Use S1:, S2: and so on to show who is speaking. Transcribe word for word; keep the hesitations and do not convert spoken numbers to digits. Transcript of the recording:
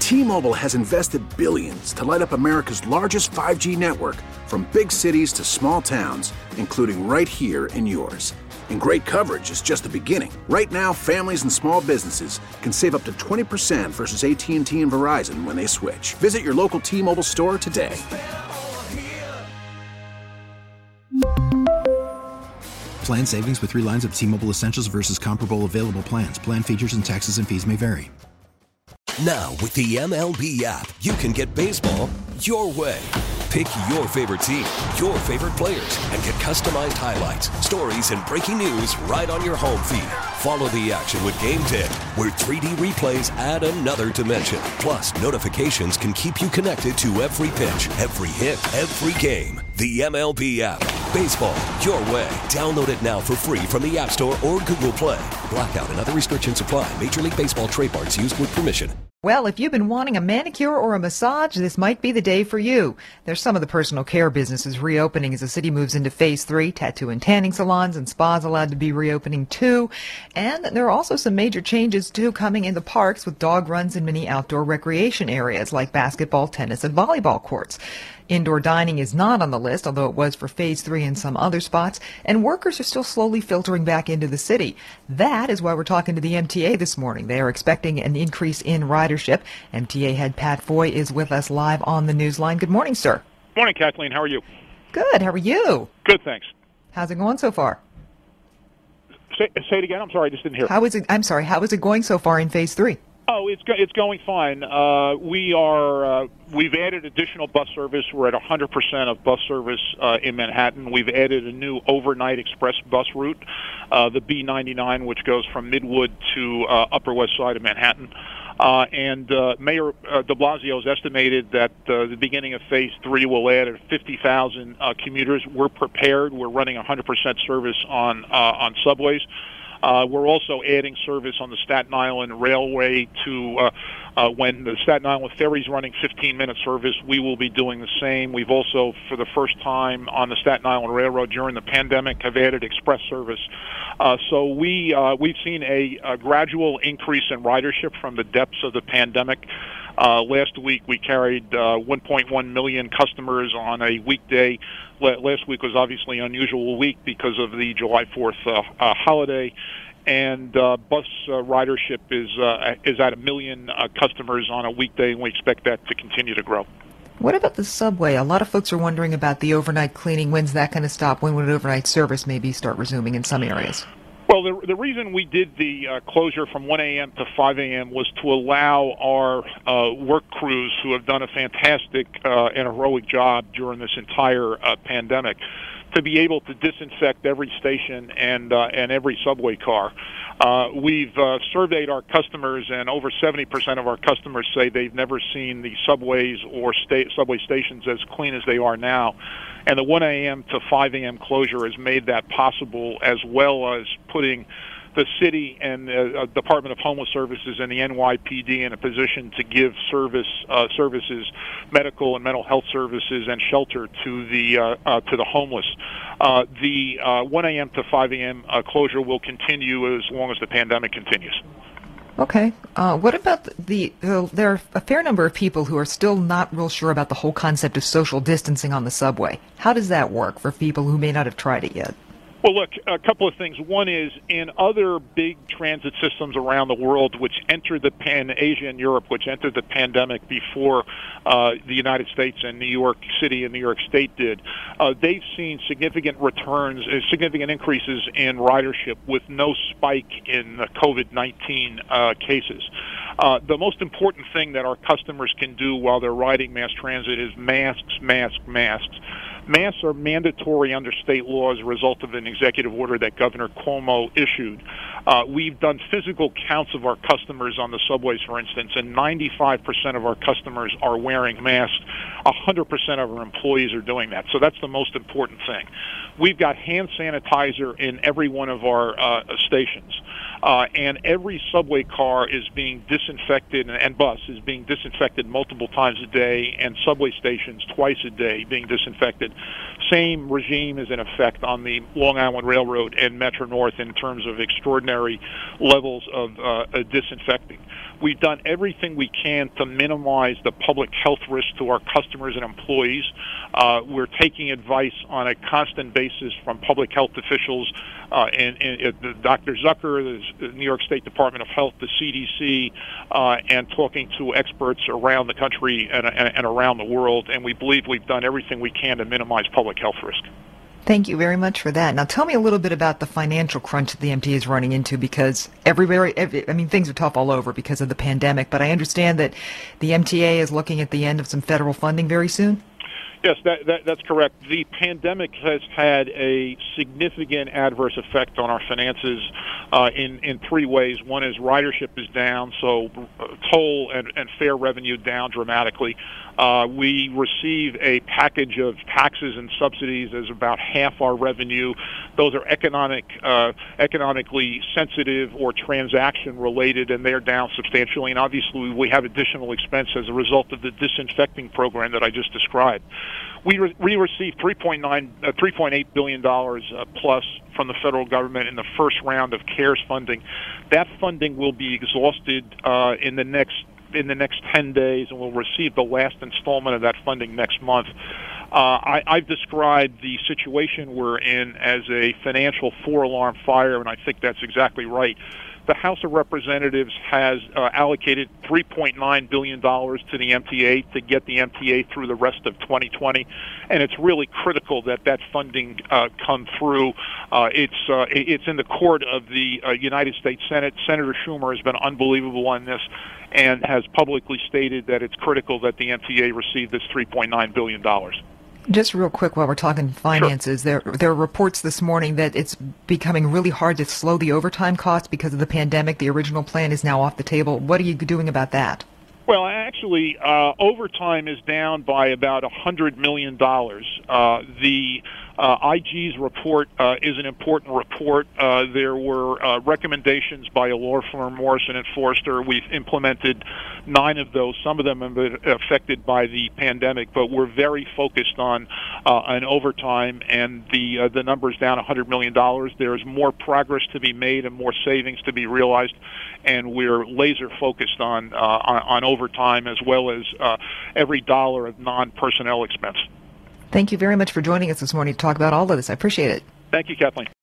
S1: T-Mobile has invested billions to light up America's largest five G network, from big cities to small towns, including right here in yours. And great coverage is just the beginning. Right now, families and small businesses can save up to twenty percent versus A T and T and Verizon when they switch. Visit your local T-Mobile store today.
S2: Plan savings with three lines of T-Mobile Essentials versus comparable available plans. Plan features and taxes and fees may vary.
S3: Now, with the M L B app, you can get baseball your way. Pick your favorite team, your favorite players, and get customized highlights, stories, and breaking news right on your home feed. Follow the action with Game Day, where three D replays add another dimension. Plus, notifications can keep you connected to every pitch, every hit, every game. The M L B app. Baseball your way. Download it now for free from the App Store or Google Play. Blackout and other restrictions apply. Major League Baseball trademarks used with permission.
S4: Well, if you've been wanting a manicure or a massage, this might be the day for you. There's some of the personal care businesses reopening as the city moves into phase three. Tattoo and tanning salons and spas allowed to be reopening too. And there are also some major changes too coming in the parks, with dog runs and many outdoor recreation areas like basketball, tennis, and volleyball courts. Indoor dining is not on the list, although it was for phase three in some other spots, and workers are still slowly filtering back into the city. That is why we're talking to the M T A this morning. They are expecting an increase in ridership. M T A head Pat Foy is with us live on the Newsline. Good morning, sir.
S5: Morning, Kathleen. How are you?
S4: Good. How are you?
S5: Good, thanks.
S4: How's it going so far?
S5: Say, say it again. I'm sorry, I just didn't hear.
S4: How is it? I'm sorry. How is it going so far in phase three?
S5: Oh, it's go, it's going fine. Uh, we are uh, we've added additional bus service. We're at one hundred percent of bus service uh, in Manhattan. We've added a new overnight express bus route, uh, the B ninety-nine, which goes from Midwood to uh, Upper West Side of Manhattan. Uh, and uh, Mayor uh, de Blasio has estimated that uh, the beginning of phase three will add fifty thousand uh, commuters. We're prepared. We're running one hundred percent service on uh, on subways. Uh, we're also adding service on the Staten Island Railway to uh, uh, when the Staten Island ferry is running fifteen-minute service, we will be doing the same. We've also, for the first time on the Staten Island Railroad during the pandemic, have added express service. Uh, so we, uh, we've seen a, a gradual increase in ridership from the depths of the pandemic. Uh, last week we carried uh, one point one million customers on a weekday. Last week was obviously an unusual week because of the July fourth uh, uh, holiday, and uh, bus uh, ridership is uh, is at a million uh, customers on a weekday, and we expect that to continue to grow.
S4: What about the subway? A lot of folks are wondering about the overnight cleaning. When's that going to stop? When would overnight service maybe start resuming in some areas?
S5: Well, the, the reason we did the uh, closure from one a.m. to five a.m. was to allow our uh, work crews, who have done a fantastic uh, and heroic job during this entire uh, pandemic, to be able to disinfect every station and uh, and every subway car. Uh, we've uh, surveyed our customers, and over seventy percent of our customers say they've never seen the subways or sta- subway stations as clean as they are now. And the one a.m. to five a.m. closure has made that possible, as well as putting the city and the uh, Department of Homeless Services and the N Y P D in a position to give service uh, services, medical and mental health services, and shelter to the uh, uh, to the homeless. Uh, the uh, one a.m. to five a.m. Uh, closure will continue as long as the pandemic continues.
S4: Okay. Uh, what about the, the, there are a fair number of people who are still not real sure about the whole concept of social distancing on the subway. How does that work for people who may not have tried it yet?
S5: Well, look, a couple of things. One is, in other big transit systems around the world, which entered the pan Asia and Europe, which entered the pandemic before uh, the United States and New York City and New York State did, uh, they've seen significant returns, uh, significant increases in ridership with no spike in uh, COVID nineteen uh, cases. Uh, the most important thing that our customers can do while they're riding mass transit is masks, masks, masks. Masks are mandatory under state law as a result of an executive order that Governor Cuomo issued. Uh, we've done physical counts of our customers on the subways, for instance, and ninety-five percent of our customers are wearing masks. one hundred percent of our employees are doing that. So that's the most important thing. We've got hand sanitizer in every one of our uh, stations. Uh, and every subway car is being disinfected, and, and bus is being disinfected multiple times a day, and subway stations twice a day being disinfected. Same regime is in effect on the Long Island Railroad and Metro North in terms of extraordinary levels of uh, uh, disinfecting. We've done everything we can to minimize the public health risk to our customers and employees. Uh, we're taking advice on a constant basis from public health officials, uh, and, and Doctor Zucker, the New York State Department of Health, the C D C, uh, and talking to experts around the country and, and, and around the world. And we believe we've done everything we can to minimize public health risk.
S4: Thank you very much for that. Now, tell me a little bit about the financial crunch that the M T A is running into, because everywhere, every, I mean, things are tough all over because of the pandemic, but I understand that the M T A is looking at the end of some federal funding very soon?
S5: Yes, that, that, that's correct. The pandemic has had a significant adverse effect on our finances uh, in, in three ways. One is ridership is down, so uh, toll and, and fare revenue down dramatically. Uh, we receive a package of taxes and subsidies as about half our revenue. Those are economic, uh, economically sensitive or transaction related, and they're down substantially. And obviously, we have additional expense as a result of the disinfecting program that I just described. We, re- we received three point nine, uh, three point eight billion dollars uh, plus from the federal government in the first round of CARES funding. That funding will be exhausted uh, in the next in the next ten days, and we'll receive the last installment of that funding next month. Uh, I, I've described the situation we're in as a financial four-alarm fire, and I think that's exactly right. The House of Representatives has uh, allocated three point nine billion dollars to the M T A to get the M T A through the rest of twenty twenty, and it's really critical that that funding uh, come through. Uh, it's uh, it's in the court of the uh, United States Senate. Senator Schumer has been unbelievable on this and has publicly stated that it's critical that the M T A receive this three point nine billion dollars.
S4: Just real quick, while we're talking finances, sure. there there are reports this morning that it's becoming really hard to slow the overtime costs because of the pandemic. The original plan is now off the table. What are you doing about that?
S5: Well, actually, uh, overtime is down by about one hundred million dollars. Uh, the uh, I G's report uh, is an important report. Uh, there were uh, recommendations by a law firm, Morrison and Foerster. We've implemented nine of those. Some of them have been affected by the pandemic, but we're very focused on uh, an overtime, and the uh, the number's down one hundred million dollars. There's more progress to be made and more savings to be realized, and we're laser focused on uh, on, on overtime as well as uh, every dollar of non-personnel expense.
S4: Thank you very much for joining us this morning to talk about all of this. I appreciate it.
S5: Thank you, Kathleen.